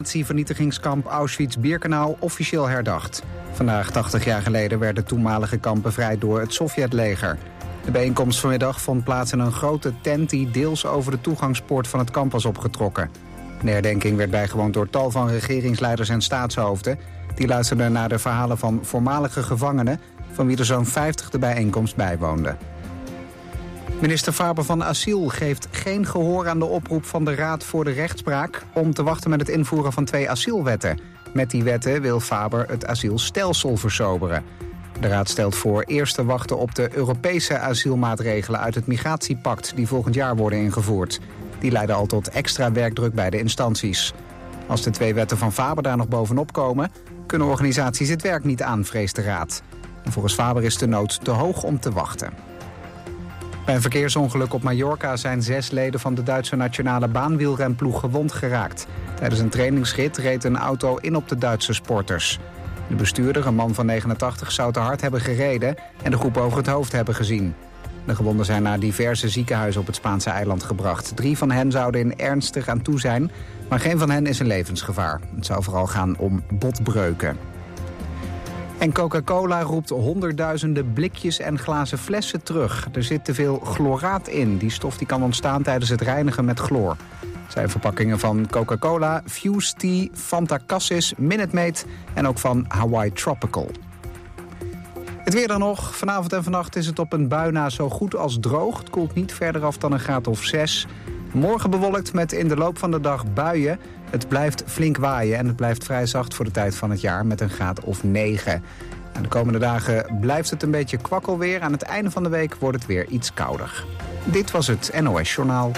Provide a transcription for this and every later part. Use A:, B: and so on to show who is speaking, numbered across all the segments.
A: nazi-vernietigingskamp Auschwitz-Birkenau officieel herdacht. Vandaag 80 jaar geleden werd het toenmalige kamp bevrijd door het Sovjetleger. De bijeenkomst vanmiddag vond plaats in een grote tent die deels over de toegangspoort van het kamp was opgetrokken. De herdenking werd bijgewoond door tal van regeringsleiders en staatshoofden. Die luisterden naar de verhalen van voormalige gevangenen, van wie er zo'n 50 de bijeenkomst bijwoonden. Minister Faber van Asiel geeft geen gehoor aan de oproep van de Raad voor de Rechtspraak om te wachten met het invoeren van 2 asielwetten. Met die wetten wil Faber het asielstelsel versoberen. De Raad stelt voor eerst te wachten op de Europese asielmaatregelen uit het migratiepact die volgend jaar worden ingevoerd. Die leiden al tot extra werkdruk bij de instanties. Als de 2 wetten van Faber daar nog bovenop komen, kunnen organisaties het werk niet aan, vreest de Raad. En volgens Faber is de nood te hoog om te wachten. Bij een verkeersongeluk op Mallorca zijn 6 leden van de Duitse nationale baanwielrenploeg gewond geraakt. Tijdens een trainingsrit reed een auto in op de Duitse sporters. De bestuurder, een man van 89, zou te hard hebben gereden en de groep over het hoofd hebben gezien. De gewonden zijn naar diverse ziekenhuizen op het Spaanse eiland gebracht. 3 van hen zouden in ernstig aan toe zijn, maar geen van hen is in levensgevaar. Het zou vooral gaan om botbreuken. En Coca-Cola roept honderdduizenden blikjes en glazen flessen terug. Er zit te veel chloraat in. Die stof die kan ontstaan tijdens het reinigen met chloor. Het zijn verpakkingen van Coca-Cola, Fuse Tea, Fanta Cassis, Minute Maid en ook van Hawaii Tropical. Het weer dan nog. Vanavond en vannacht is het op een bui na zo goed als droog. Het koelt niet verder af dan een graad of 6. Morgen bewolkt met in de loop van de dag buien. Het blijft flink waaien en het blijft vrij zacht voor de tijd van het jaar met een graad of 9. En de komende dagen blijft het een beetje kwakkelweer. Aan het einde van de week wordt het weer iets kouder. Dit was het NOS Journaal.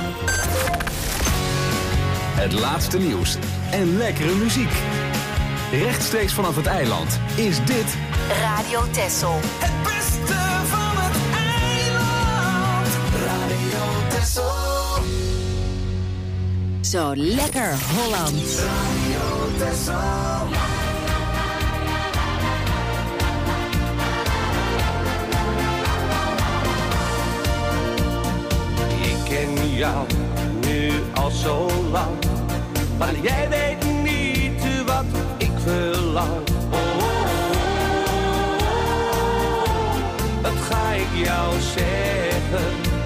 B: Het laatste nieuws en lekkere muziek. Rechtstreeks vanaf het eiland is dit
C: Radio Texel.
D: Het beste van het eiland. Radio Texel.
C: Zo lekker Holland.
D: Radio Texel.
E: Ik ken jou nu al zo lang, maar jij weet niet wat ik verlang. Wat ga ik jou zeggen?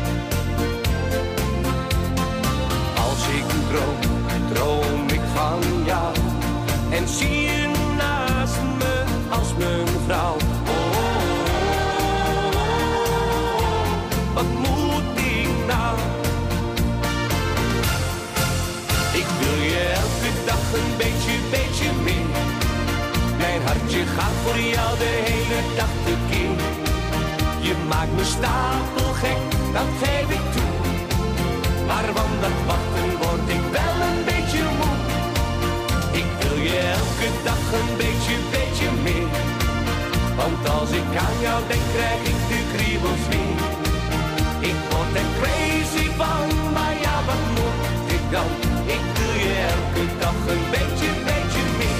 E: Als ik droom ik van jou en zie je naast me als mijn vrouw. Wat moet ik nou? Ik wil je elke dag een beetje meer. Mijn hartje gaat voor jou de hele dag tekeer. Je maakt me stapelgek, dat geef ik toe. Maar van dat wachten word ik wel een beetje moe. Ik wil je elke dag een beetje meer. Want als ik aan jou denk, krijg ik de kriebels weer. Ik word er crazy van, maar ja, wat moet ik dan? Ik wil je elke dag een beetje meer.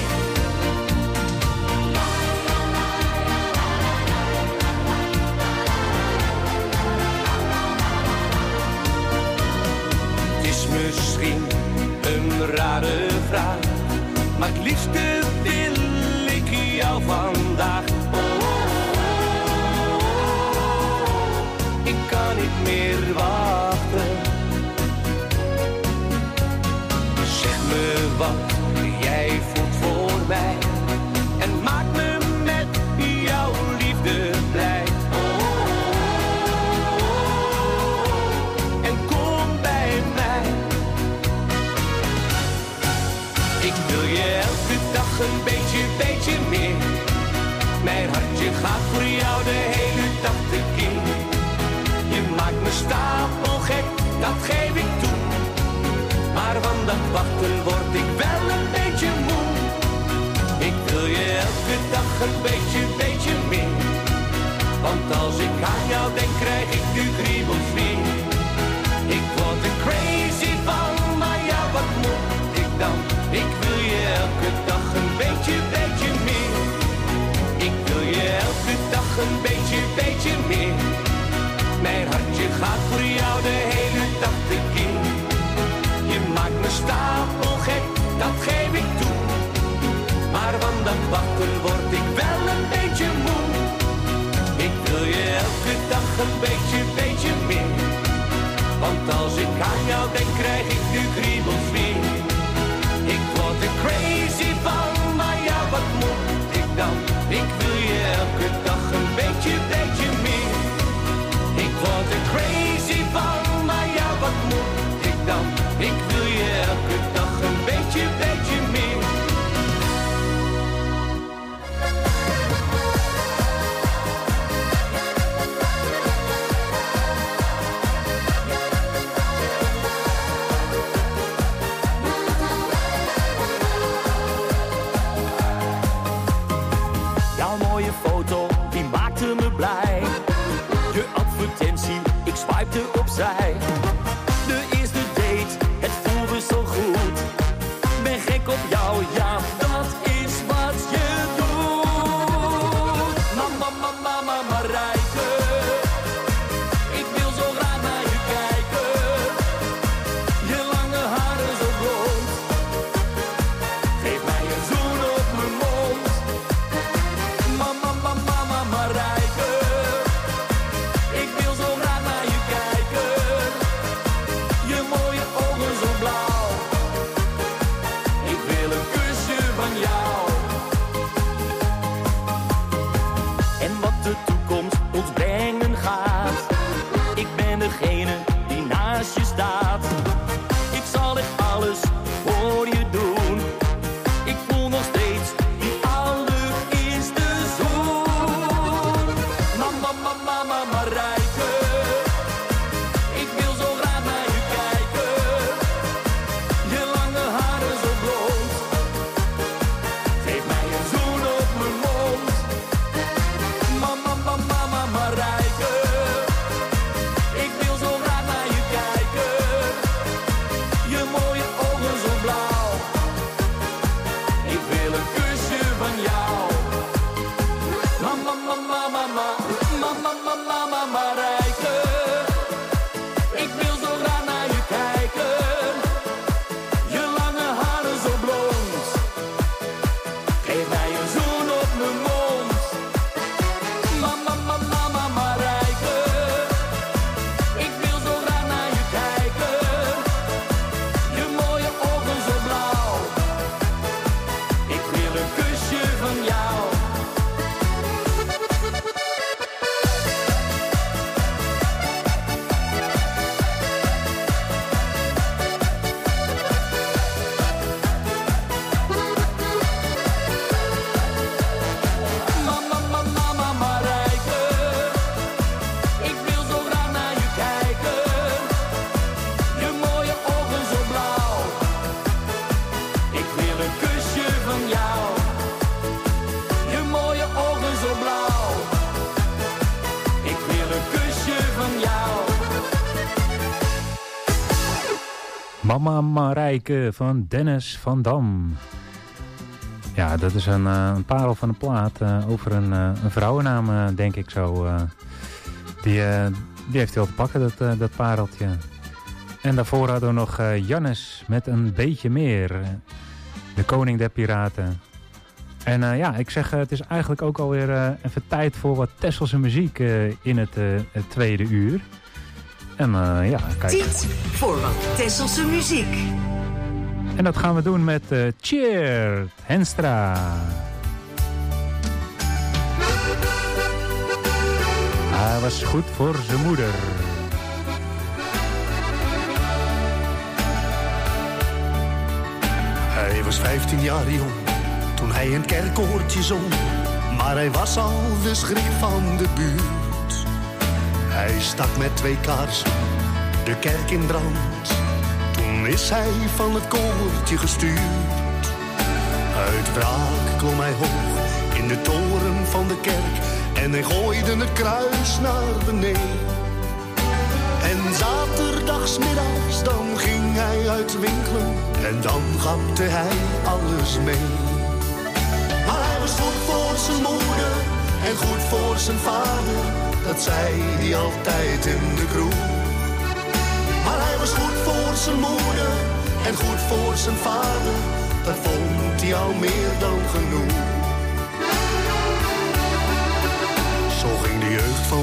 E: Het is misschien een rare vraag, maar het liefste wil ik jou vandaag. Ik kan niet meer wachten. Zeg me wat jij voelt voor mij en maak me met jouw liefde blij. En kom bij mij. Ik wil je elke dag een beetje meer. Mijn hartje gaat voor jou de hele dag tekeer. Je maakt me stapelgek, dat geef ik toe. Maar van dat wachten word ik wel een beetje moe. Ik wil je elke dag een beetje meer. Want als ik aan jou denk, krijg ik de kriebels weer. Ik word er crazy van, maar ja, wat moet ik dan? Ik wil je elke dag een beetje meer. Ik wil je elke dag een beetje meer. Mijn hartje gaat voor jou de hele dag tekeer. Je maakt me stapelgek, dat geef ik toe. wachten word ik wel een beetje moe. Ik wil je elke dag een beetje meer. Want als ik aan jou denk, krijg ik nu kriebels weer. Ik word er crazy van, maar ja, wat moet ik dan? Ik wil je elke dag een beetje meer. Ik word er crazy van, maar ja, wat moet ik dan? Ik wil je elke dag een beetje meer.
F: Jouw mooie foto, die maakte me blij. Je advertentie, ik swipte opzij. De eerste date, het voelde zo goed. Ben gek op jou, ja, dat is wat je doet. Mama, Marijke, ik wil zo graag naar je kijken. Je lange haren zo blond, geef mij een zoen op mijn mond. Mama, Marijke, ik wil zo graag naar je kijken. Je mooie ogen zo blauw, ik wil een kusje van jou. En wat de toekomst ons brengen gaat, ik ben degene die naast je staat. Ik zal echt alles voor je doen. Ik voel nog steeds die allereerste zoen. Mama, Marijke, ik wil zo graag naar je kijken. Je lange haren zo blond, geef mij een zoen op mijn mond. Mama, Marijke, ik wil zo graag naar je kijken. Je mooie ogen zo blauw, ik wil een kusje van jou. Mama, Marijke, ik wil zo graag naar je kijken. Je lange haren zo blond, geef mij een zoen op mijn mond. Mama, Marijke, ik wil zo graag naar je kijken. Je mooie ogen zo blauw, ik wil een kusje van jou. Mama, Marijke, ik wil zo graag naar je kijken. Je mooie ogen zo blauw, ik wil een kusje van jou. Je mooie ogen zo blauw, ik wil een kusje van jou.
G: Mama Marijke van Dennis van Dam. Ja, dat is een parel van een plaat over een vrouwennaam, denk ik zo. Die heeft hij al te pakken, dat pareltje. En daarvoor hadden we nog Jannes met een beetje meer. De koning der piraten. En ja, ik zeg, het is eigenlijk ook alweer even tijd voor wat Tesselse muziek in het tweede uur. En ja, kijk.
C: Tijd voor wat Tesselse muziek.
G: En dat gaan we doen met Tjeerd Henstra. Hij was goed voor zijn moeder.
H: Hij was 15 jaar jong toen hij een kerkkoortje zong. Maar hij was al de schrik van de buurt. Hij stak met 2 kaarsen de kerk in brand. Toen is hij van het koortje gestuurd. Uit wraak klom hij hoog in de toren van de kerk. En hij gooide het kruis naar beneden. En zaterdagsmiddags dan ging hij uit winkelen. En dan gapte hij alles mee. Maar hij was goed voor zijn moeder en goed voor zijn vader. Dat zei hij altijd in de kroeg. Maar hij was goed voor zijn moeder en goed voor zijn vader. Dat vond hij al meer dan genoeg.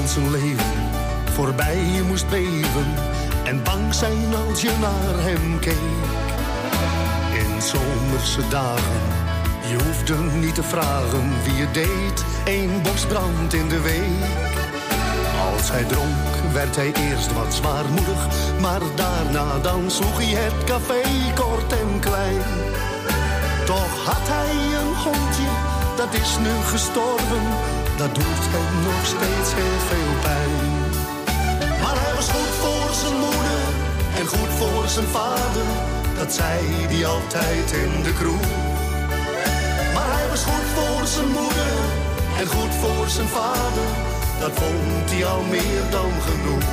H: rond zijn leven voorbij je moest beven en bang zijn als je naar hem keek. In zomerse dagen, je hoefde niet te vragen wie je deed, 1 bosbrand in de week. Als hij dronk, werd hij eerst wat zwaarmoedig, maar daarna dan sloeg hij het café kort en klein. Toch had hij een hondje, dat is nu gestorven, dat doet hem nog steeds heel veel pijn. Maar hij was goed voor zijn moeder en goed voor zijn vader, dat zei hij altijd in de kroeg. Maar hij was goed voor zijn moeder en goed voor zijn vader, dat vond hij al meer dan genoeg.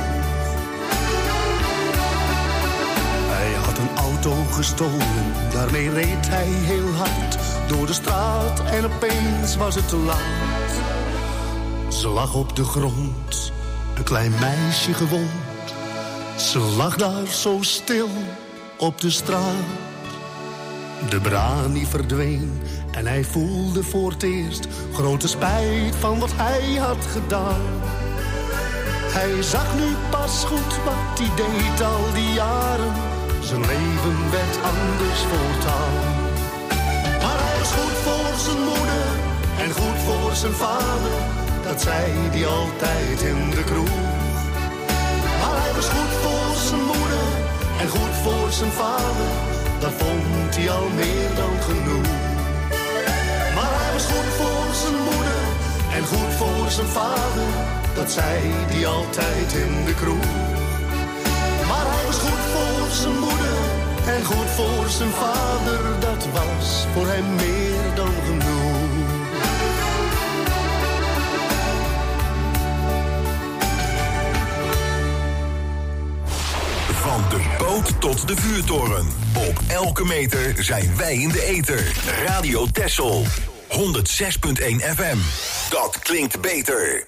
H: Hij had een auto gestolen, daarmee reed hij heel hard door de straat en opeens was het te laat. Ze lag op de grond, een klein meisje gewond. Ze lag daar zo stil op de straat. De brani verdween en hij voelde voor het eerst grote spijt van wat hij had gedaan. Hij zag nu pas goed wat hij deed al die jaren. Zijn leven werd anders voortaan. Maar hij was goed voor zijn moeder en goed voor zijn vader, dat zei hij altijd in de kroeg. Maar hij was goed voor zijn moeder en goed voor zijn vader, dat vond hij al meer dan genoeg. Maar hij was goed voor zijn moeder en goed voor zijn vader, dat zei hij altijd in de kroeg. Maar hij was goed voor zijn moeder en goed voor zijn vader, dat was voor hem meer dan genoeg.
I: Van de boot tot de vuurtoren. Op elke meter zijn wij in de ether. Radio Texel. 106.1 FM. Dat klinkt beter.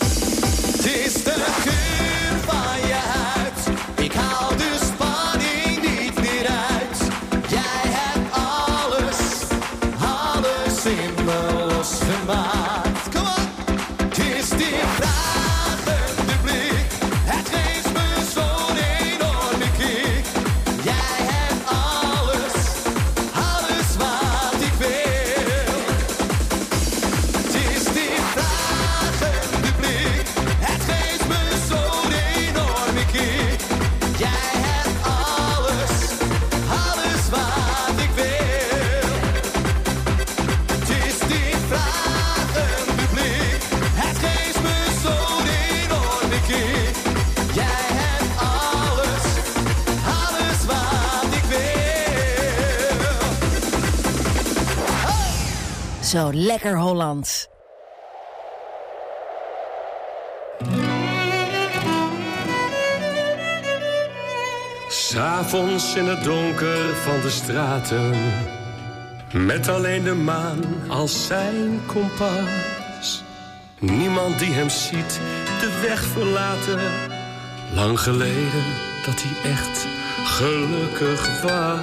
D: is de geur van je huid. Ik haal de spanning
J: Zo lekker Hollands.
K: S'avonds in het donker van de straten, met alleen de maan als zijn kompas. Niemand die hem ziet de weg verlaten. Lang geleden dat hij echt gelukkig was.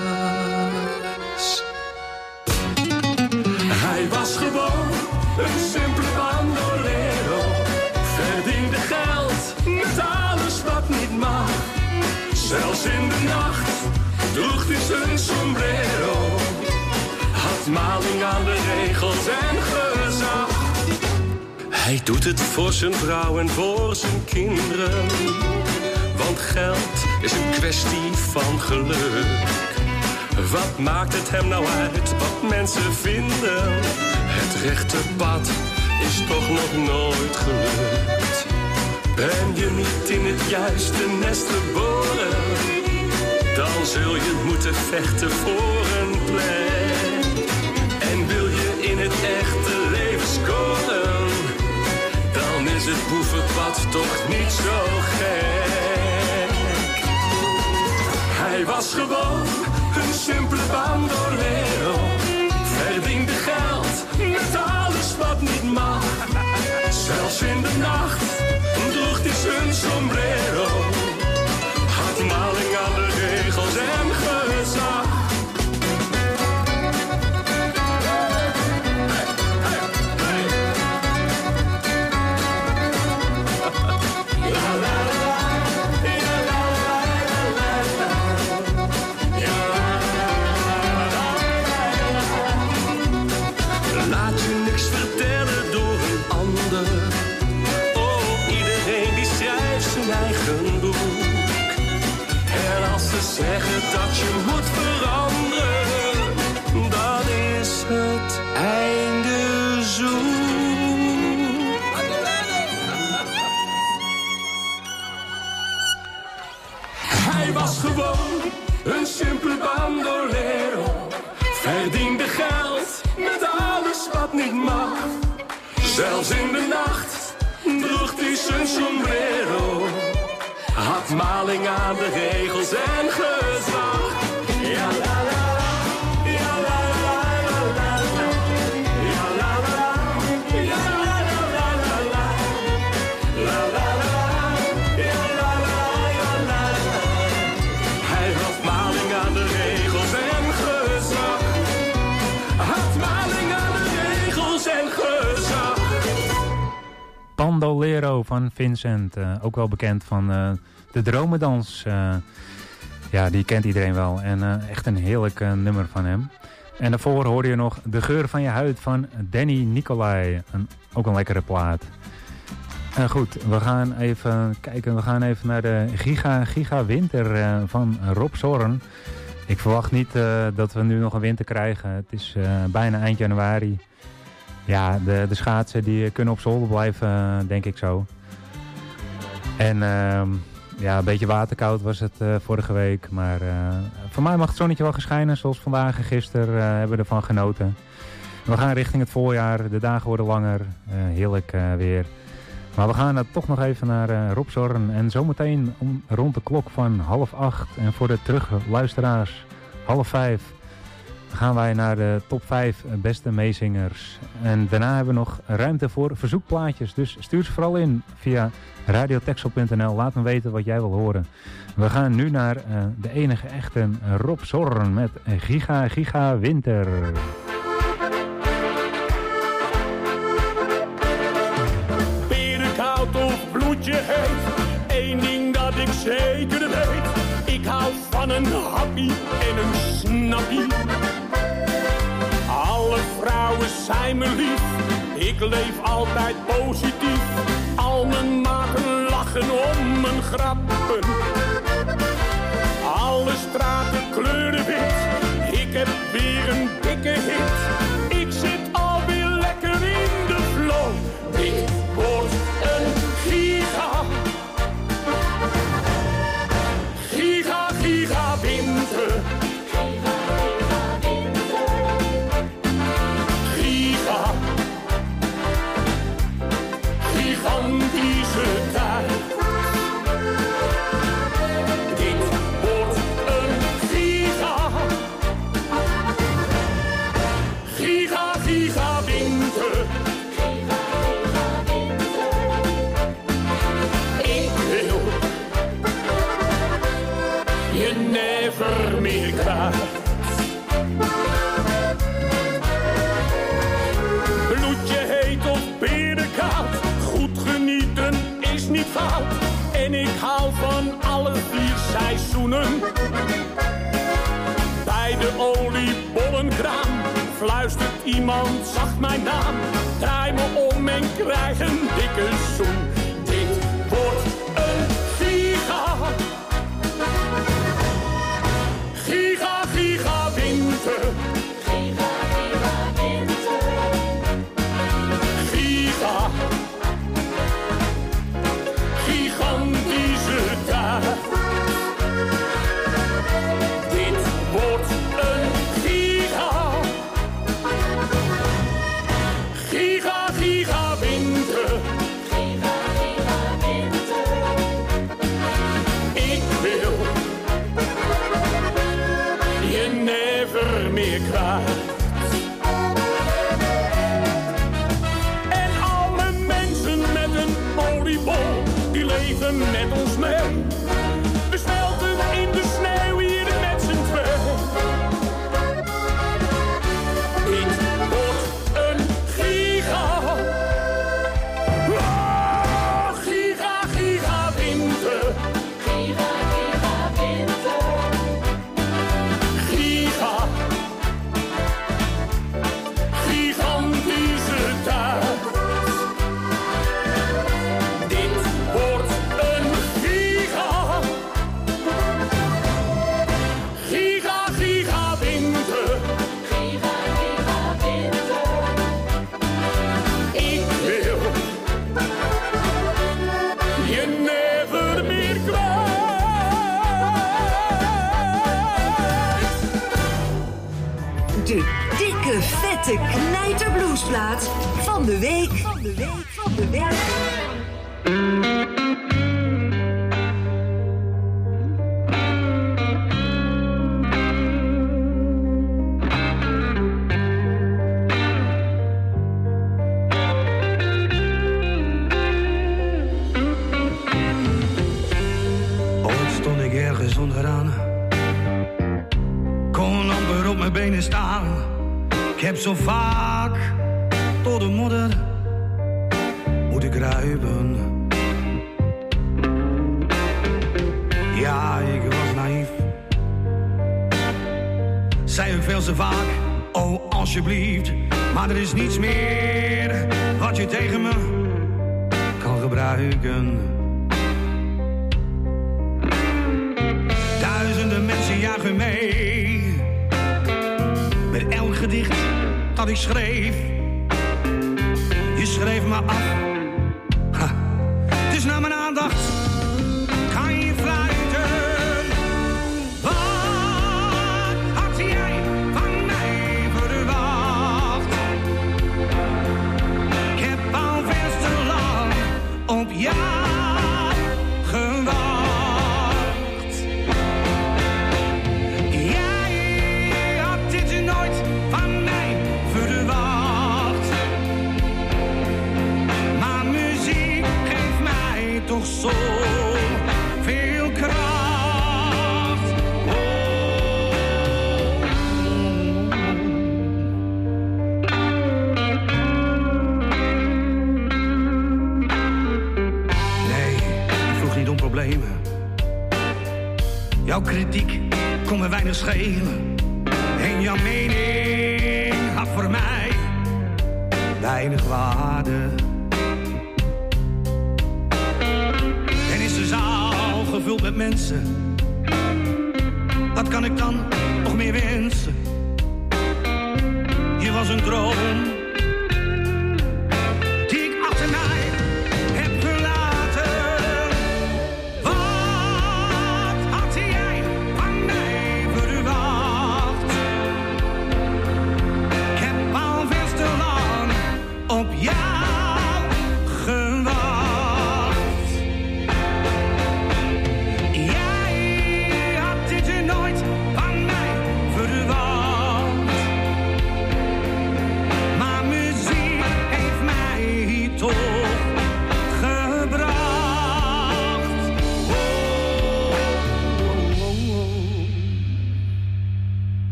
K: Hij was gewoon een simpele bandolero. Verdiende geld met alles wat niet mag. Zelfs in de nacht droeg hij zijn sombrero. Had maling aan de regels en gezag. Hij doet het voor zijn vrouw en voor zijn kinderen. Want geld is een kwestie van geluk. Wat maakt het hem nou uit wat mensen vinden? Het rechte pad is toch nog nooit gelukt. Ben je niet in het juiste nest geboren, dan zul je moeten vechten voor een plek. En wil je in het echte leven scoren, dan is het boevenpad toch niet zo gek. Hij was gewoon een simpele bandolero. Verdiende geld met alles wat niet mag. Zelfs in de nacht droeg hij zijn sombrero. Had maling aan de regels en gezag. Laat je niks vertellen door een ander. Oh, iedereen die schrijft zijn eigen boek. En als ze zeggen dat je moet veranderen, dan is het einde zoek. Hij was gewoon een simpele bandolero. Verdiende geld met alles wat niet mag. Zelfs in de nacht droeg hij zijn sombrero. Had maling aan de regels en gezag. Ja la la, ja la la la la la, ja la la, ja la la la la la, la la la, ja la la ja la la. Hij had maling aan de regels en gezag. Had maling aan de regels en gezag.
G: Bandolero van Vincent, ook wel bekend van de Dromedans. Ja, die kent iedereen wel. En echt een heerlijk nummer van hem. En daarvoor hoorde je nog De Geur van je Huid van Danny Nicolai. Ook een lekkere plaat. Goed, we gaan even kijken. We gaan even naar de Giga Winter van Rob Zorn. Ik verwacht niet dat we nu nog een winter krijgen. Het is bijna eind januari. Ja, de schaatsen die kunnen op zolder blijven, denk ik zo. En ja, een beetje waterkoud was het vorige week. Maar voor mij mag het zonnetje wel schijnen, zoals vandaag en gisteren hebben we ervan genoten. We gaan richting het voorjaar, de dagen worden langer, heerlijk weer. Maar we gaan toch nog even naar Rob Zorn. En zometeen rond de klok van 7:30. En voor de terugluisteraars 4:30 gaan wij naar de top 5 beste meezingers. En daarna hebben we nog ruimte voor verzoekplaatjes. Dus stuur ze vooral in via radiotexel.nl. Laat me weten wat jij wil horen. We gaan nu naar de enige echte Rob Zorn met Giga Winter.
L: Koud of bloedje heet, één ding dat ik zeker weet. Ik hou van een happy en een snappie. Alle vrouwen zijn me lief, ik leef altijd positief. Al mijn maten lachen om mijn grappen. Alle straten kleuren wit, ik heb weer een dikke hit. Ik zit alweer lekker in de flow. Dit wordt een giga winter. gigantische tijd. Dit wordt een giga winter. Ik wil je never meer kwijt. Bloedje heet of berenkoud, goed genieten is niet fout. En ik hou van alle 4 seizoenen. Bij de oliebollenkraam fluistert iemand zacht mijn naam. Draai me om en krijg een dikke zoen. Dit wordt een giga winter. Gigantische tijd. Dit wordt een giga winter. Ik wil je never meer kwijt. En alle mensen met een oliebol, die leven met ons mee. We smelten in de sneeuw hier met z'n twee. Dit wordt een giga winter. Gigantische tijd. Dit wordt een giga winter. Ik wil je never meer kwijt.
C: De dikke, vette knijterbluesplaat van de week.
M: Ooit stond ik ergens onderaan, kon amper op mijn benen staan. Ik heb zo vaak door de modder moeten kruipen. Ja, ik was naïef. Zei ik veel te vaak, oh alsjeblieft. Maar er is niets meer wat je tegen me kan gebruiken. Duizenden mensen juichen mee met elk gedicht dat ik schreef. Je schreef me af, ha. Dus naar mijn aandacht kan je fluiten. Wat had jij van mij verwacht? Ik heb al veel te lang op jou gewacht. Jij had dit nooit van mij verwacht. Maar muziek geeft mij toch zo veel kracht. Oh. Nee, ik vroeg niet om problemen. Jouw kritiek kon me weinig schelen. En jouw mening had voor mij weinig waarde. En is de zaal gevuld met mensen? Wat kan ik dan nog meer wensen? Je was een droom die ik achter mij heb gelaten. Wat had jij van mij verwacht? Ik heb al veel te lang op jou gewacht.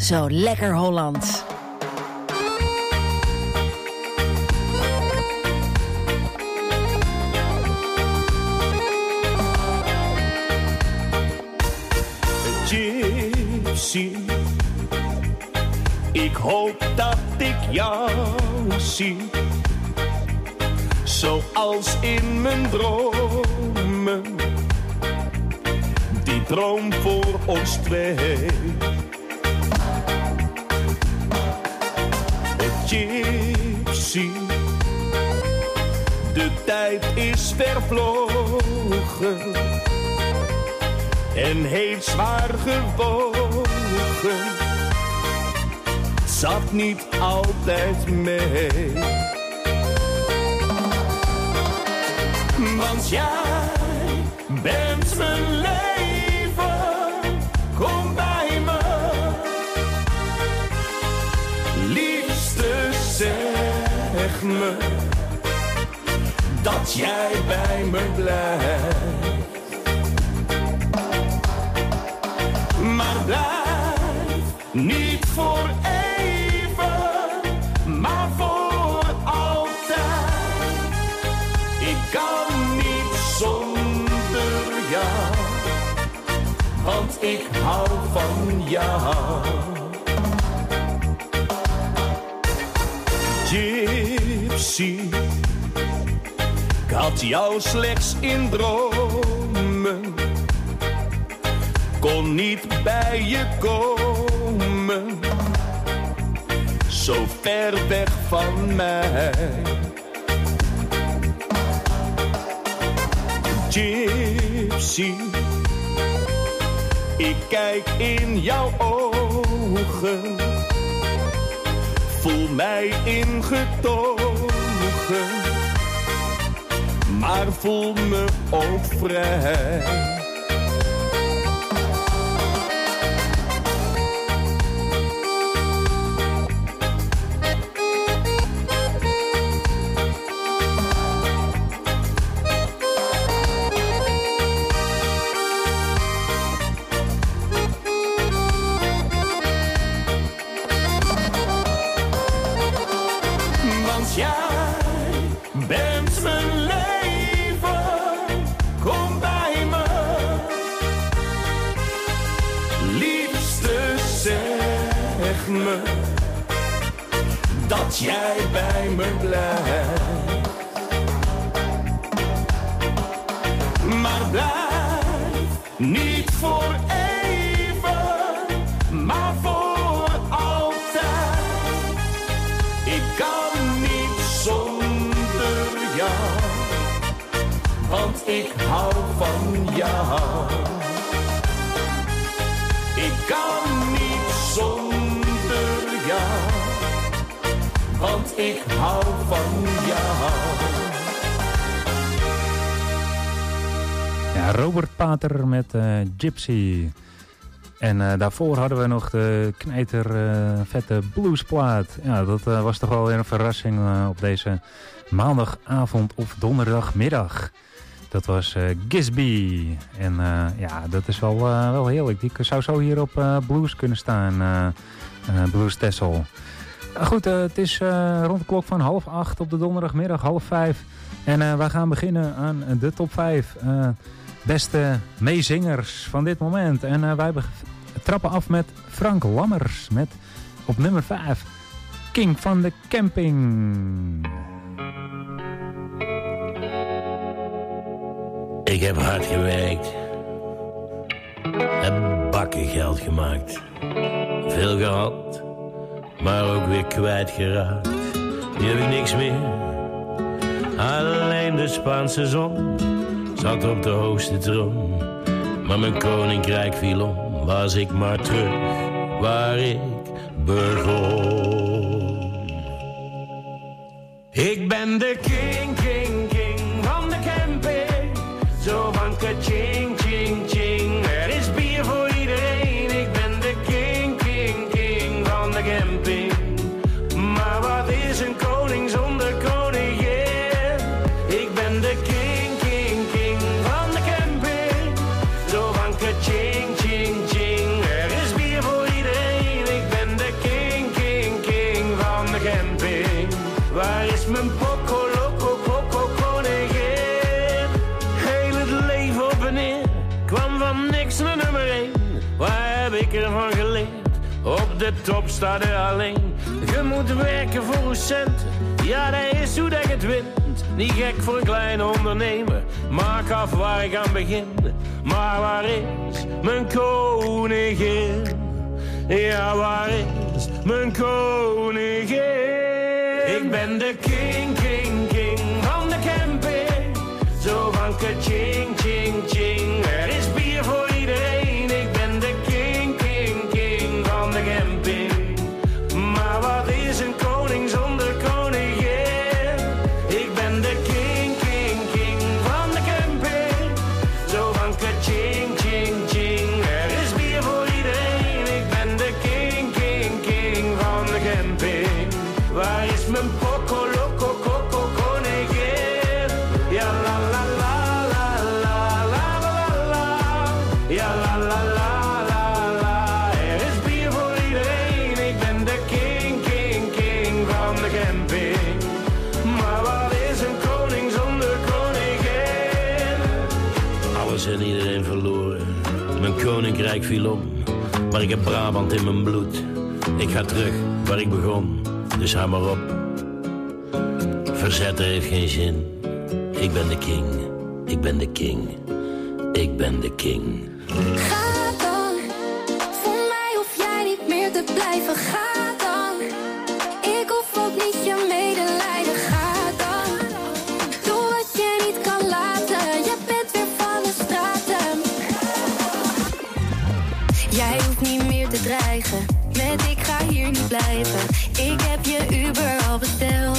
J: Zo lekker Holland.
L: Gypsy, ik hoop dat ik jou zie, zoals in mijn dromen, die droom voor ons twee. Gypsy, de tijd is vervlogen en heeft zwaar gewogen. Zat niet altijd mee. Want jij bent mijn leven, kom bij me. Liefste, zeg me dat jij bij me blijft. Maar blijf niet voor even, maar voor altijd. Ik kan niet zonder jou, want ik hou van jou. Gypsy, ik had jou slechts in dromen, kon niet bij je komen, zo ver weg van mij. Gypsy, ik kijk in jouw ogen, voel mij ingetogen, maar voel me ook vrij. Dat jij bij me blijft. Maar blijf niet voor even, maar voor altijd. Ik kan niet zonder jou, want ik hou van jou. Ik kan niet zonder jou, want ik hou van jou.
G: Ja, Robert Pater met Gypsy. En daarvoor hadden we nog de knijter vette bluesplaat. Ja, dat was toch wel weer een verrassing op deze maandagavond of donderdagmiddag. Dat was Gisby. En ja, dat is wel heerlijk. Die zou zo hier op blues kunnen staan. Blues Texel. Goed, het is rond de klok van 7:30 op de donderdagmiddag, 4:30. En wij gaan beginnen aan de top 5 beste meezingers van dit moment. En wij trappen af met Frank Lammers met op nummer 5 King van de Camping.
N: Ik heb hard gewerkt, heb bakken geld gemaakt, veel gehad, maar ook weer kwijtgeraakt. Nu heb ik niks meer, alleen de Spaanse zon zat op de hoogste troon. Maar mijn koninkrijk viel om, was ik maar terug waar ik begon. Ik ben de king, king, king van de camping. Zo van ka-ching, ching, ching. Er is bier voor iedereen. Ik ben de king, king, king van de camping. Maar wat is een koning zonder koningin? Ik ben de king, king, king van de camping. Zo van ka-ching, ching, ching. Er is bier voor iedereen. Ik ben van niks naar nummer 1. Waar heb ik ervan geleerd? Op de top staat er alleen. Je moet werken voor centen. Ja, dat is hoe dat je het wint. Niet gek voor een kleine ondernemer. Maak af waar ik aan begin. Maar waar is mijn koningin? Ja, waar is mijn koningin? Ik ben de king, king, king van de camping. Zo van ka-ching, ching, ching. Er is bier voor iedereen. Ik ben de king, king, king van de camping. Maar wat is een koning zonder koningin? Ik ben de king, king, king van de camping. Zo van ka-ching, ching, ching. Er is bier voor iedereen. Ik ben de king, king, king van de camping. Waar is mijn poco loco coco koningin? Ja la la la la la la la la. Ja la la la la la. Er is bier voor iedereen. Ik ben de king, king, king van de camping. Maar wat is een koning zonder koningin? Alles en iedereen verloren. Mijn koninkrijk viel om. Maar ik heb Brabant in mijn bloed. Ik ga terug waar ik begon. Dus hou maar op. Verzetten heeft geen zin. Ik ben de king. Ik ben de king. Ik ben de king.
O: Ga dan. Voor mij hoef jij niet meer te blijven. Ga dan. Ik hoef ook niet je medelijden. Ga dan. Doe wat je niet kan laten. Je bent weer van de straten. Jij hoeft niet meer te dreigen. Met ik ga hier niet blijven. Ik heb je Uber al besteld.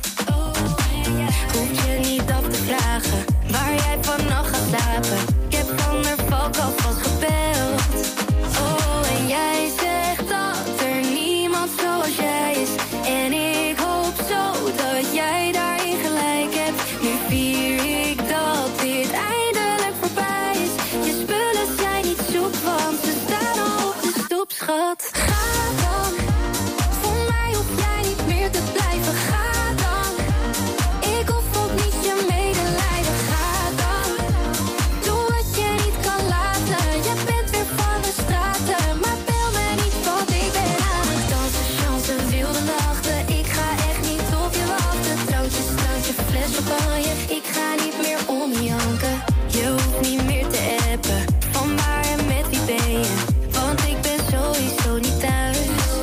O: Hoef je niet af te vragen waar jij vannacht gaat slapen. Ik heb van der Valk alvast gebeld. Oh, en jij zegt dat er niemand zoals jij is. En ik hoop zo dat jij daarin gelijk hebt. Nu vier ik dat dit eindelijk voorbij is. Je spullen zijn niet zoek, want ze staan al op de stoep, schat. Ga dan. Voor mij hoef jij niet meer te blijven. Ga dan. Ik hoef ook niet je medelijden. Ga dan. Doe wat je niet kan laten. Je bent weer van de straten. Maar bel me niet, want ik ben aan het dansen. Chansen, wilde nachten. Ik ga echt niet op je wachten. Drankje, strankje, fles champagne. Ik ga niet meer om janken. Je hoeft niet meer te appen. Van waar en met wie ben je? Want ik ben sowieso niet thuis.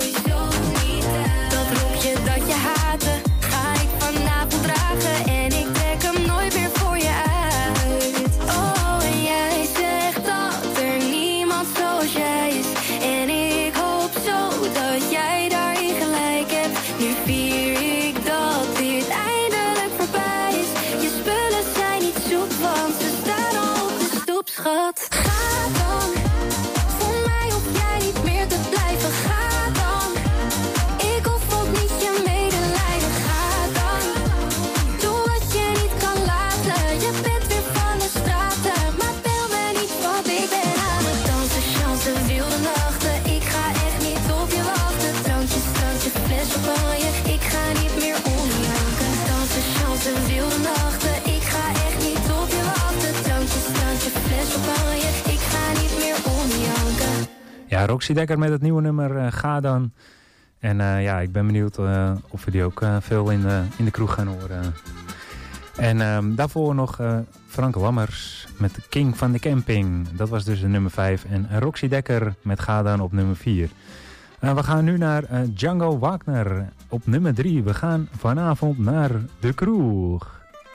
O: Dat rokje dat je haatte, ga ik vanavond dragen. En ik trek hem nooit meer voor je uit. Oh, en jij zegt dat er niemand zoals jij is. En ik hoop zo dat jij daarin gelijk hebt. Nu vier ik dat dit eindelijk voorbij is. Je spullen zijn niet zoek, want ze staan al op de stoep, schat. Ga dan. Voor mij hoef jij niet meer te blijven. Ga dan. Ik hoef ook niet je medelijden. Ga dan. Doe wat je niet kan laten. Je bent weer van de straten. Maar bel me niet, want ik ben aan het dansen. Chansen, wilde nachten. Ik ga echt niet op je wachten. Drankje, strankje, fles champagne. Ik ga niet meer om janken. Dansen, chansen, wilde nachten. Ik ga echt niet op je wachten. Drankje, strankje, fles champagne. Ik ga niet meer om janken.
G: Ja, Roxy Dekker met het nieuwe nummer Ga dan. En ja, ik ben benieuwd of we die ook veel in de kroeg gaan horen. En daarvoor nog Frank Lammers met de King van de Camping. Dat was dus de nummer 5. En Roxy Dekker met Ga dan op nummer 4. We gaan nu naar Django Wagner op nummer 3. We gaan vanavond naar de kroeg.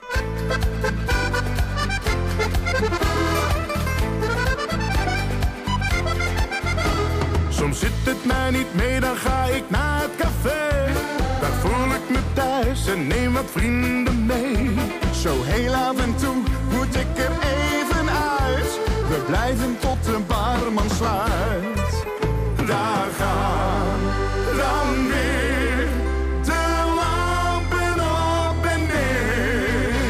P: Soms zit het mij niet mee, dan ga ik naar het café. Daar voel ik me thuis en neem wat vrienden mee. Zo heel af en toe moet ik er even uit. We blijven tot de barman sluit. Daar gaan dan weer de lampen op en neer.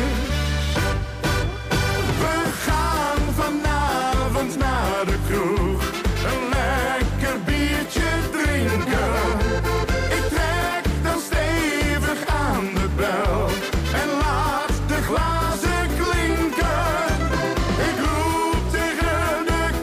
P: We gaan vanavond naar de kroeg. Een lekker biertje drinken. Ik trek dan stevig aan de bel. En laat de glazen klinken. Ik roep tegen de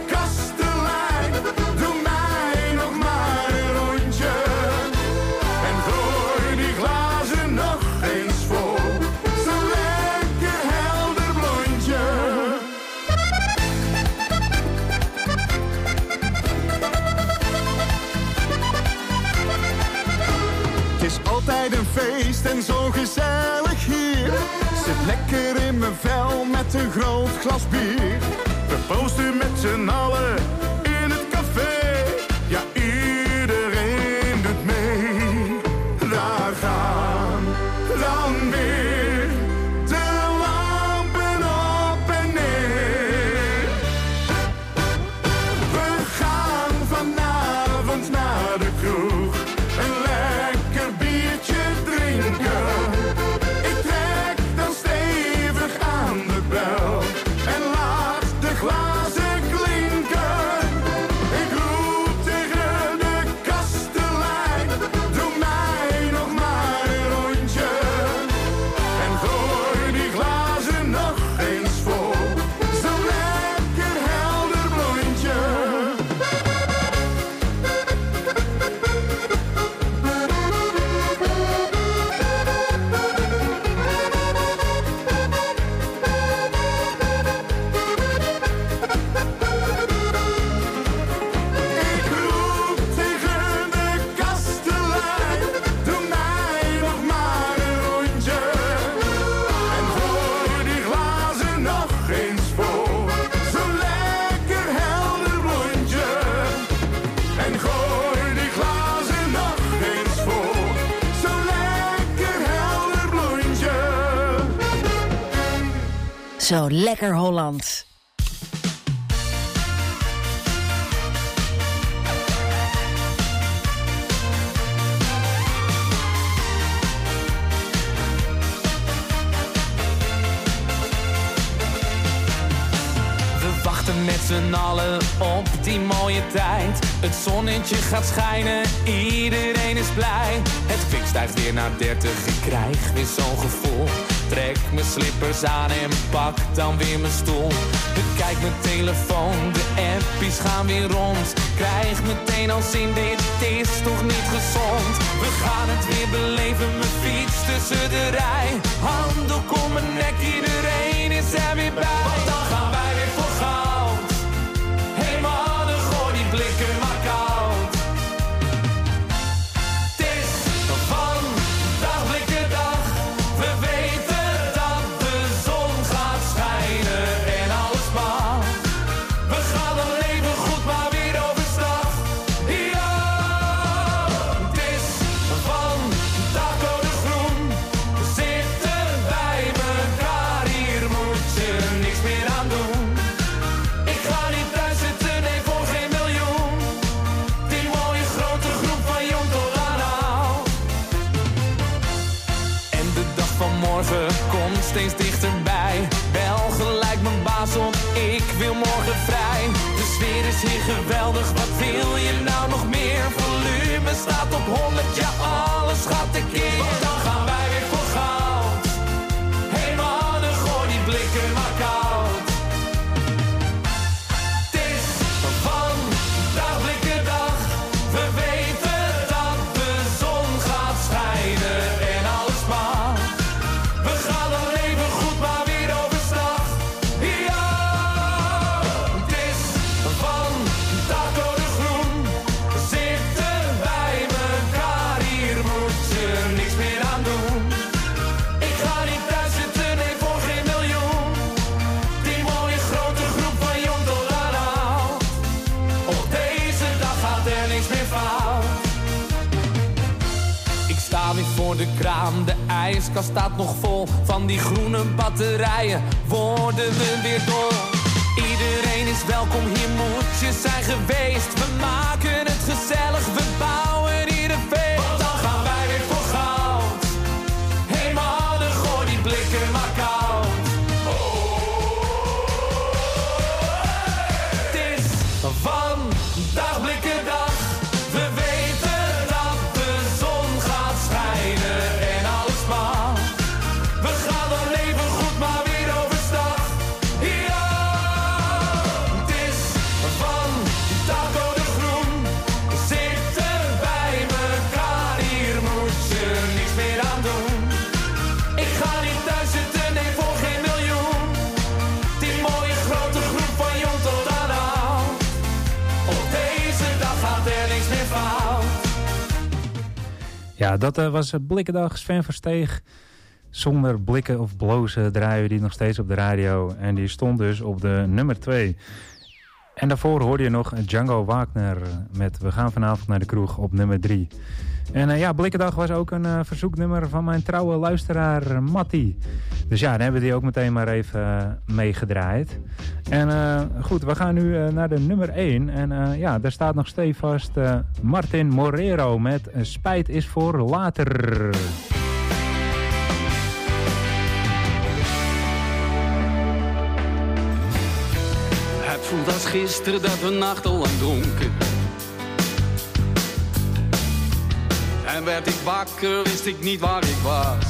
P: feest en zo gezellig hier. Zit lekker in mijn vel met een groot glas bier. We proosten met z'n allen in het café. Ja, iedereen doet mee. Daar gaan dan weer de lampen op en neer. We gaan vanavond naar de kroeg. Een lekker biertje drinken. Ik trek dan stevig aan de bel en laat de glazen klinken. Ik roep tegen de kastelein, doe mij nog maar een rondje. En gooi die glazen nog eens vol, zo'n lekker helder blondje. Ik roep tegen de kastelein, doe mij nog maar een rondje. En gooi die glazen nog eens vol, zo'n lekker helder blondje. En gooi die glazen nog eens vol, zo'n lekker helder blondje.
J: Zo, lekker Holland.
E: We wachten met z'n allen op die mooie tijd. Het zonnetje gaat schijnen, iedereen is blij. Het kwik stijgt weer naar 30, ik krijg weer zo'n gevoel. Trek mijn slippers aan en pak dan weer mijn stoel. Bekijk mijn telefoon, de appies gaan weer rond. Krijg meteen al zin, dit is toch niet gezond. We gaan het weer beleven, mijn fiets tussen de rij. Handdoek om mijn nek, iedereen is er weer bij. Want dan gaan wij weer voor goud. Hey mannen, gooi die blikken maar koud. Het is vandaag blikkendag. We weten dat de zon gaat schijnen en alles mag. We gaan dan leven goed, maar weer overstag. Ja, het is vandaag code groen. We zitten bij elkaar, hier moet je niks meer aan doen. Ik ga niet thuis zitten, nee voor geen miljoen. Die mooie grote groep van jong tot aan oud. En de dag van morgen komt steeds dichterbij. Bel gelijk mijn baas op, ik wil morgen vrij. De sfeer is hier geweldig, wat wil je nou nog meer? Volume staat op 100, ja alles gaat tekeer. Want dan gaan wij weer voor goud. Hey mannen, gooi die blikken maar koud. Het is vandaag blikkendag. We weten dat de zon gaat schijnen en alles mag. We gaan dan leven goed, maar weer overstag. Ja, het is vandaag code groen. We zitten bij elkaar, hier moet je niks meer aan doen. Ik ga niet thuis zitten, nee voor geen miljoen. Die mooie grote groep van jong tot aan oud. Op deze dag gaat er niks meer fout. Ik sta weer voor de kraam, de ijskast staat nog vol. Van die groene batterijen worden we weer dol. Iedereen is welkom, hier moet je zijn geweest. We maken het gezellig, we bouwen hier een feest. Want dan gaan wij weer voor goud. Hey mannen, gooi die blikken maar koud. Het is vandaag blikkendag. We weten dat de zon gaat schijnen en alles mag. We gaan dan leven goed, maar weer overstag. Ja, het is vandaag code groen.
G: Ja, dat was Blikkendag, Sven Versteeg. Zonder blikken of blozen draaien we die nog steeds op de radio. En die stond dus op de nummer 2. En daarvoor hoorde je nog Django Wagner met We gaan vanavond naar de kroeg op nummer 3. En ja, Blikkendag was ook een verzoeknummer van mijn trouwe luisteraar Matti. Dus ja, dan hebben we die ook meteen maar even meegedraaid. En goed, we gaan nu naar de nummer 1. En ja, daar staat nog stevast Martin Morero met Spijt is voor later.
Q: Het voelt als gisteren dat we nachtenlang dronken. En werd ik wakker, wist ik niet waar ik was.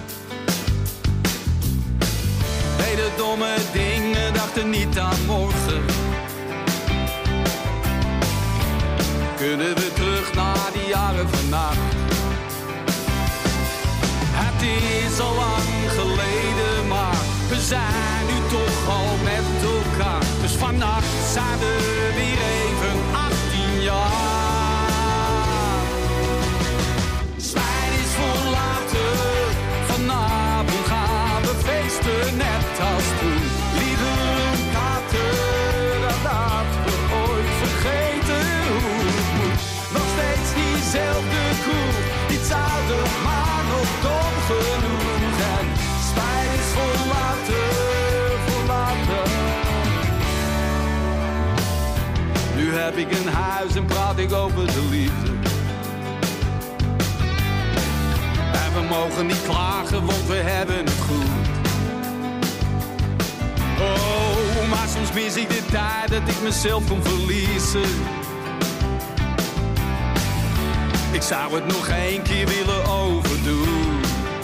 Q: Deden domme dingen, dachten niet aan morgen. Kunnen we terug naar die jaren vannacht? Het is al lang geleden, maar we zijn nu toch al met elkaar. Dus vannacht zijn we weer even 18 jaar. Spijt is voor later, vanavond gaan we feesten net als toen. Liever een kater dan dat we ooit vergeten hoe het moet. Nog steeds diezelfde kroeg, iets ouder maar nog dom genoeg. En spijt is voor later, voor later. Nu heb ik een huis en praat ik over de liefde. En we mogen niet klagen, want we hebben het goed. Oh, maar soms mis ik de tijd dat ik mezelf kon verliezen. Ik zou het nog 1 keer willen overdoen.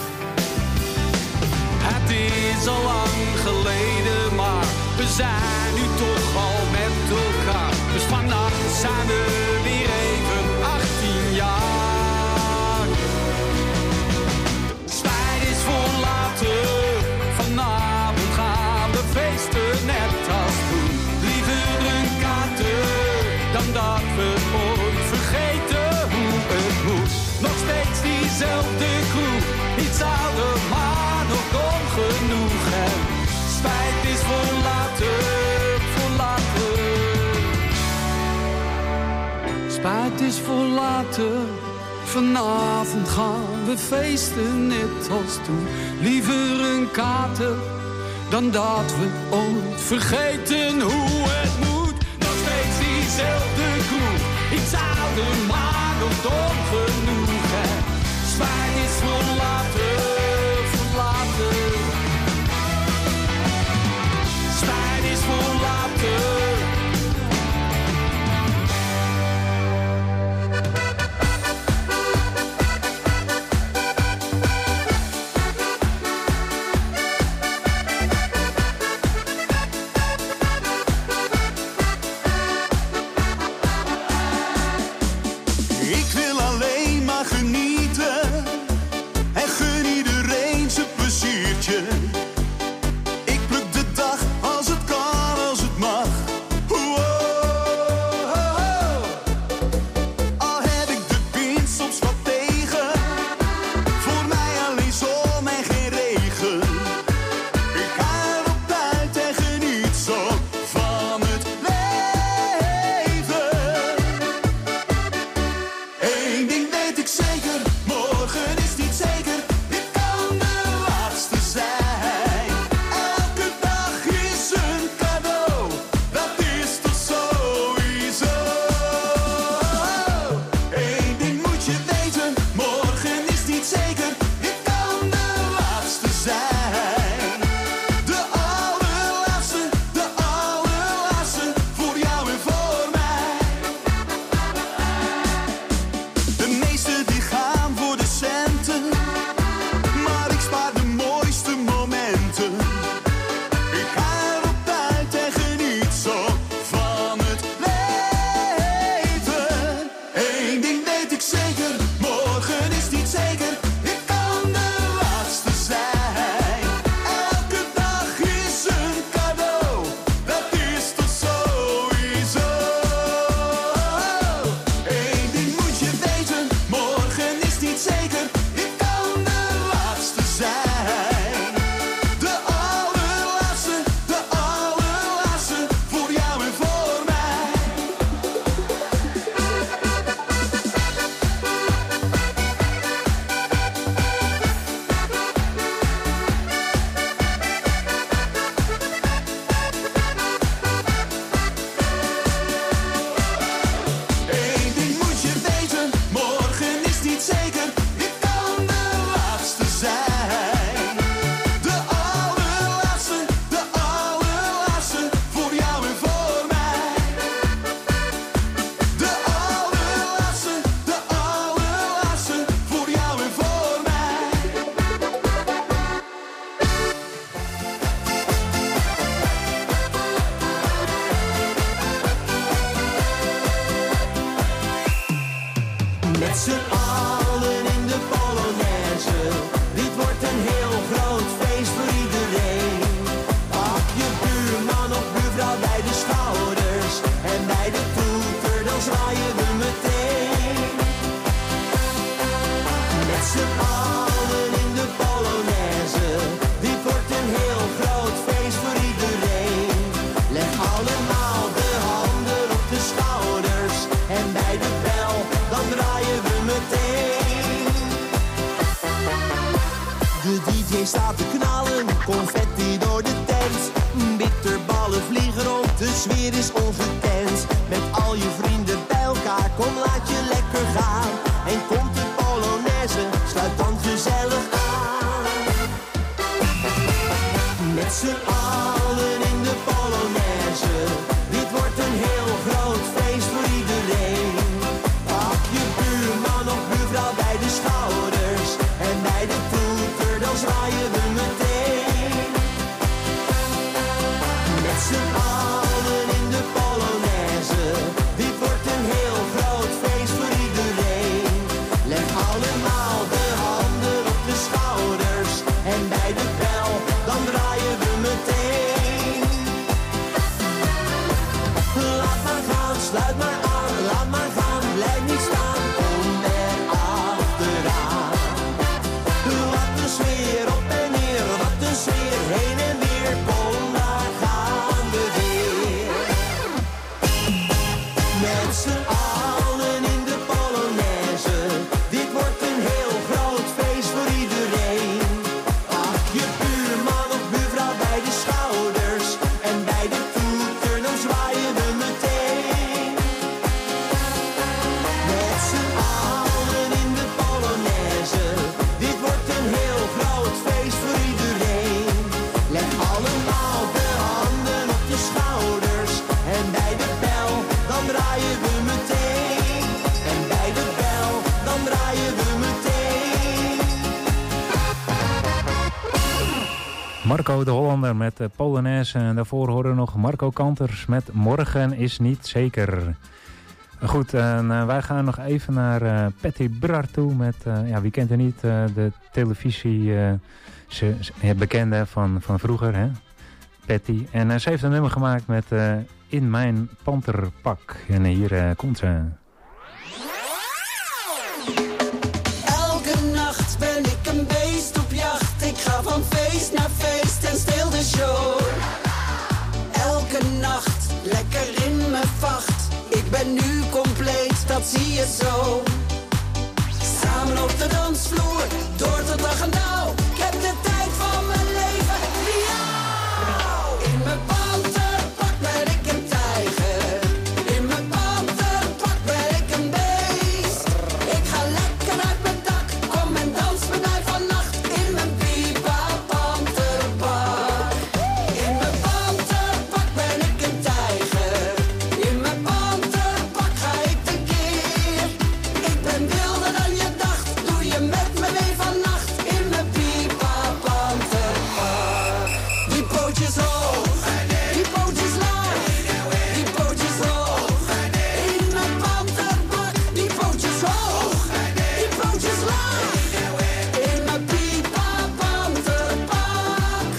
Q: Het is al lang geleden, maar we zijn nu toch al met elkaar. Dus vannacht zijn we weer even 18 jaar. Spijt is voor later, vanavond gaan we feesten net als toen. Liever een kater dan dat we ooit vergeten hoe het moet. Nog steeds diezelfde kroeg, iets ouder maar nog dom genoeg. En spijt is voor later, voor later. Spijt is voor later, vanavond gaan we feesten net als toen. Liever een kater dan dat we ooit vergeten hoe het moet. Nog steeds diezelfde kroeg, iets ouder maar nog dom genoeg. En spijt is voor later, voor later. Spijt is voor later.
P: Ik wil alleen maar
R: staat te knallen, confetti door de tent. Bitterballen vliegen rond, de sfeer is ongekend. Met al je vrienden bij elkaar, kom laat je lekker gaan. En komt de Polonaise, sluit dan gezellig aan. Met z'n allen in de Polonaise, dit wordt een heel groot feest voor iedereen. Pak je buurman of buurvrouw bij de schouders en bij de toeter dan zwaaien we meteen. Met z'n allen in de Polonaise, dit wordt een heel groot feest voor iedereen. Leg allemaal de handen op de schouders en bij de bel dan draaien we meteen. Laat maar gaan, sluit maar aan, laat maar gaan, blijf niet staan, kom er achteraan. Wat een sfeer op en neer, wat een sfeer heen en weer, kom daar gaan we weer. Met z'n allen in de Polonaise, dit wordt een heel groot feest voor iedereen. Pak je buurman of buurvrouw bij de schouders en bij de toeter dan zwaaien we meteen. Met z'n allen in de Polonaise, dit wordt een heel groot feest voor iedereen. Leg allemaal de handen op je schouders en bij de bel dan draaien we meteen. En bij de bel dan draaien we meteen.
G: Marco de Hollander met de Polonaise. En daarvoor horen we nog Marco Kanters met Morgen is niet zeker. Goed, wij gaan nog even naar Patty Bart toe met, wie kent er niet, de televisie bekende van vroeger, hè? Patty. En ze heeft een nummer gemaakt met In Mijn Panterpak. En hier komt ze.
S: Elke nacht ben ik een beest op jacht. Ik ga van feest naar feest en stil de show. Elke nacht lekker in mijn vacht. Ik ben nu compleet, dat zie je zo. Samen op de dansvloer, door tot dag en dauw. Ik heb de tijd van mijn leven, ja! In mijn panterpak ben ik een tijger. In mijn panterpak ben ik een beest. Ik ga lekker uit mijn dak, kom en dans met mij vannacht. In mijn pipa panterpak. In mijn panterpak ben ik een tijger. In mijn panterpak ga ik tekeer. Ik ben wilder dan je dacht, doe je met me mee vannacht. In mijn pipa panterpak. Die pootjes hoog, die pootjes laag, die pootjes hoog. In mijn panterpak, die pootjes hoog, die pootjes laag. In mijn pipa panterpak.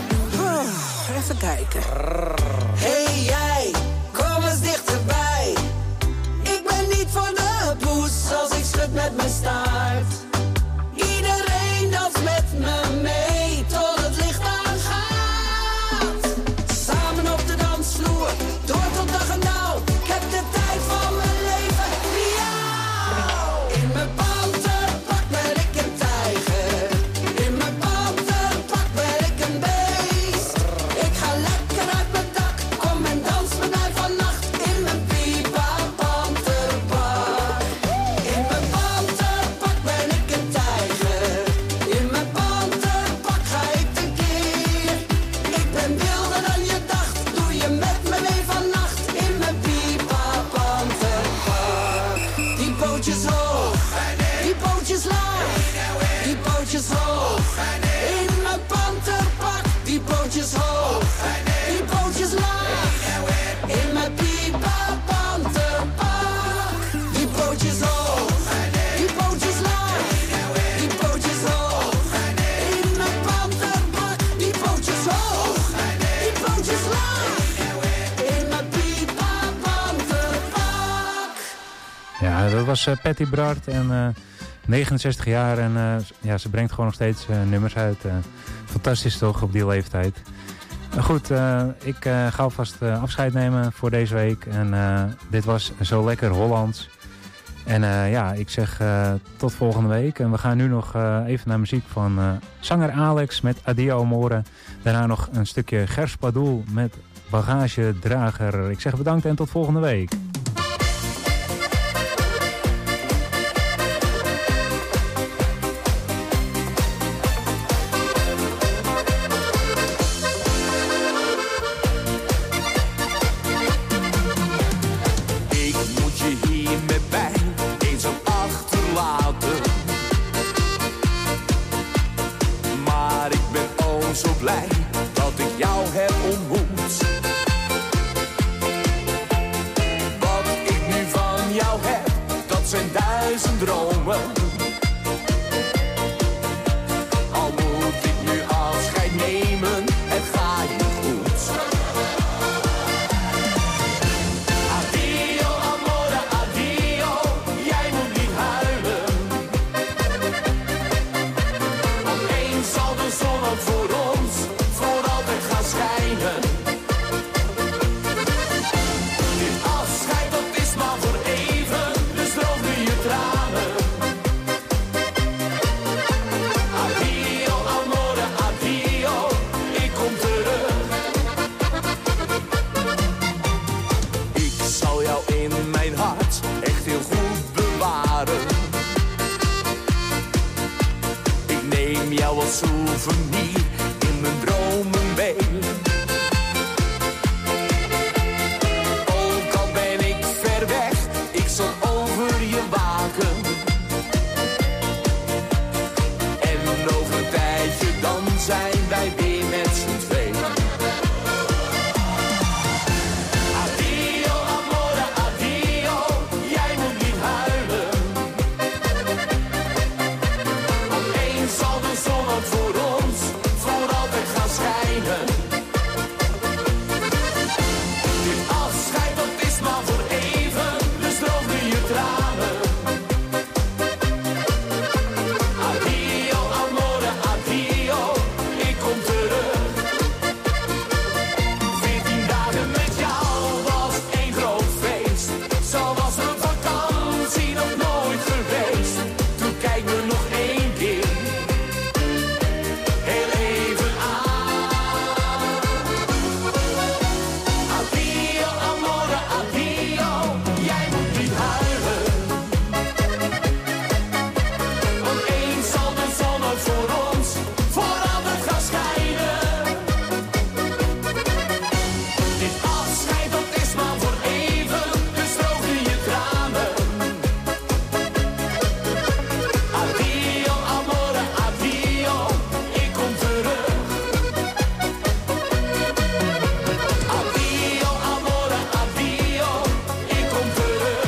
S: Even kijken. Hey jij, kom eens dichterbij. Ik ben niet voor de poes als ik schud met mijn staart. Iedereen danst met me mee tot het licht aangaat. Samen op de dansvloer, door tot dag en dauw. Ik heb de tijd van mijn leven, ja! In mijn panterpak ben ik een tijger. In mijn panterpak ben ik een beest. Ik ga lekker uit mijn dak, kom en dans met mij vannacht. In mijn pipa panterpak. In mijn panterpak ben ik een tijger. In mijn panterpak ga ik tekeer. Ik ben wilder dan je dacht, doe je met me mee vannacht. In mijn pipa panterpak. Die pootjes hoog, die pootjes laag, die pootjes hoog. In mijn panterpak, die pootjes hoog, die pootjes laag. In mijn pipa panterpak. Die pootjes hoog, die pootjes laag, die pootjes hoog. In mijn panterpak, die pootjes hoog, die pootjes laag. In mijn pipa panterpak.
G: Ja, dat was Patty Bart en 69 jaar en ze brengt gewoon nog steeds nummers uit. Fantastisch toch op die leeftijd. Goed, ik ga alvast afscheid nemen voor deze week. En dit was Zo Lekker Hollands. En ja, ik zeg tot volgende week. En we gaan nu nog even naar muziek van zanger Alex met Adio Amore. Daarna nog een stukje Gers Padoel met Bagagedrager. Ik zeg bedankt en tot volgende week.
E: Zo blij dat ik jou heb ontmoet. Wat ik nu van jou heb, dat zijn 1000 dromen. Al moet ik nu afscheid nemen, het gaat je goed. Adio, amore, adio, jij moet niet huilen. Want eens zal de zon ook voor ons voor altijd gaan schijnen. Dit afscheid dat is maar voor even, dus droog nu je tranen. Adio, amore, adio, ik kom terug. Ik zal jou in mijn hart echt heel goed bewaren. Ik neem jou als souvenir in mijn dromen mee. Ook al ben ik ver weg, ik zal over je waken. En over een tijdje dan zijn wij weer met z'n tweeën. Adio, amore, adio, jij moet niet huilen. Want eens zal de zon ook voor ons voor altijd gaan schijnen. Dit afscheid dat is maar voor even, dus droog nu je tranen. Adio, amore, adio, ik kom terug. 14 dagen met jou was één groot feest. Zo was een vakantie nog nooit geweest. Toen kijk me nog één keer heel even aan. Adio, amore, adio, jij moet niet huilen. Want eens zal de zon ook voor ons voor altijd gaan schijnen. Dit afscheid dat is maar voor even, dus droog nu je tranen. Adio, amore, adio, ik kom terug. Adio, amore, adio, ik kom terug.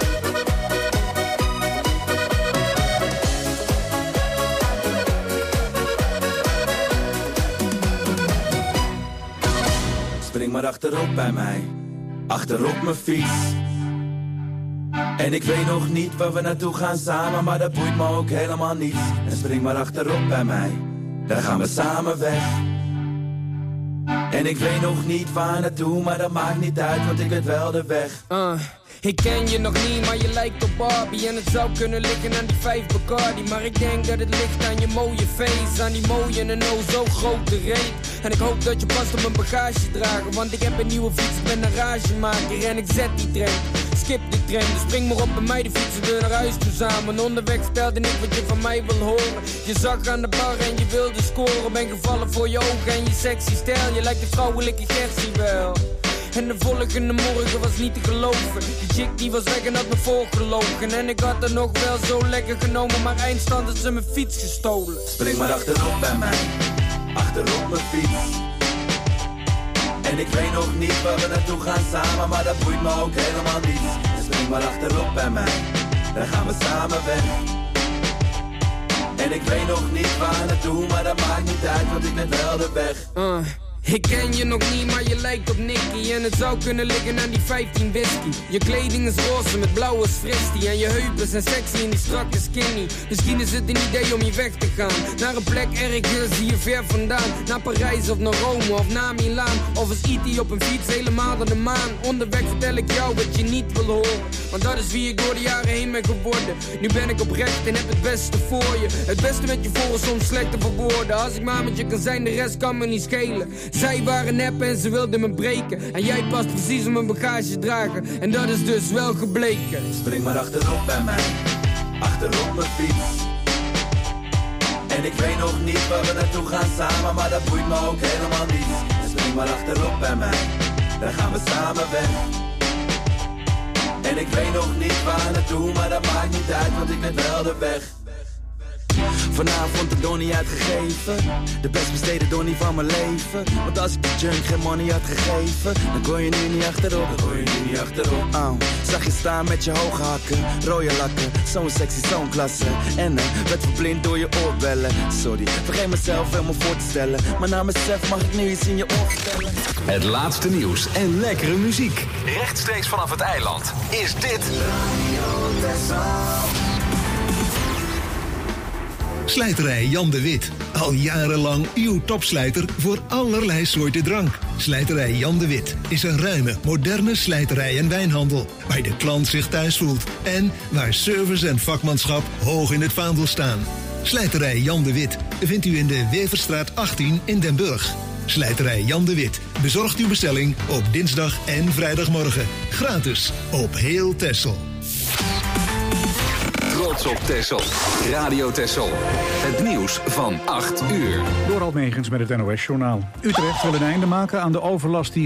T: Spring maar achterop bij mij, achterop mijn fiets. En ik weet nog niet waar we naartoe gaan samen, maar dat boeit me ook helemaal niet. En spring maar achterop bij mij, dan gaan we samen weg. En ik weet nog niet waar naartoe, maar dat maakt niet uit, want ik weet wel de weg.
U: Ik ken je nog niet, maar je lijkt op Barbie. En het zou kunnen liggen aan die 5 Bacardi. Maar ik denk dat het ligt aan je mooie face, aan die mooie en oh zo grote reet. En ik hoop dat je past op mijn bagage dragen, want ik heb een nieuwe fiets, ik ben een ragemaker. En ik zet die trein, skip die trein. Dus spring maar op bij mij, de fietsen we naar huis toe samen. Onderweg vertelde ik wat je van mij wil horen. Je zag aan de bar en je wilde scoren. Ben gevallen voor je ogen en je sexy stijl. Je lijkt de vrouwelijke Gersie wel. En de volgende morgen was niet te geloven. Die chick die was weg en had me voorgelogen. En ik had er nog wel zo lekker genomen, maar eindstand had ze mijn fiets gestolen.
T: Spring maar achterop bij mij, achterop mijn fiets. En ik weet nog niet waar we naartoe gaan samen, maar dat boeit me ook helemaal niet. Dus spring maar achterop bij mij, dan gaan we samen weg. En ik weet nog niet waar naartoe, maar dat maakt niet uit, want ik weet wel de weg.
U: Ik ken je nog niet, maar je lijkt op Nicky. En het zou kunnen liggen aan die 15 whisky. Je kleding is roze met blauwe fristie. En je heupen zijn sexy en die strakke skinny. Misschien is het een idee om hier weg te gaan. Naar een plek ergens hier ver vandaan. Naar Parijs of naar Rome of naar Milaan. Of als E.T. op een fiets helemaal naar de maan. Onderweg vertel ik jou wat je niet wil horen. Want dat is wie ik door de jaren heen ben geworden. Nu ben ik oprecht en heb het beste voor je. Het beste met je voor is soms slecht te verwoorden. Als ik maar met je kan zijn, de rest kan me niet schelen. Zij waren nep en ze wilden me breken. En jij past precies op mijn bagage dragen. En dat is dus wel gebleken.
T: Spring maar achterop bij mij, achterop mijn fiets. En ik weet nog niet waar we naartoe gaan samen, maar dat boeit me ook helemaal niet. Dus spring maar achterop bij mij, dan gaan we samen weg. En ik weet nog niet waar naartoe, maar dat maakt niet uit, want ik weet wel de weg. Vanavond de donnie uitgegeven, de best besteden donnie van mijn leven. Want als ik de junk geen money had gegeven, dan kon je nu niet achterop. Zag je staan met je hoge hakken, rode lakken, zo'n sexy, zo'n klasse. En werd verblind door je oorbellen. Sorry, vergeet mezelf helemaal voor te stellen, maar na mezelf mag ik nu iets in je oor vertellen.
B: Het laatste nieuws en lekkere muziek. Rechtstreeks vanaf het eiland is dit Radio Texel.
A: Slijterij Jan de Wit. Al jarenlang uw topslijter voor allerlei soorten drank. Slijterij Jan de Wit is een ruime, moderne slijterij en wijnhandel. Waar de klant zich thuis voelt. En waar service en vakmanschap hoog in het vaandel staan. Slijterij Jan de Wit vindt u in de Weverstraat 18 in Den Burg. Slijterij Jan de Wit bezorgt uw bestelling op dinsdag en vrijdagmorgen. Gratis op heel Texel.
B: Trots op Texel. Radio Texel. Het nieuws van 8 uur.
V: Door Almegens met het NOS-journaal. Utrecht wil een einde maken aan de overlast die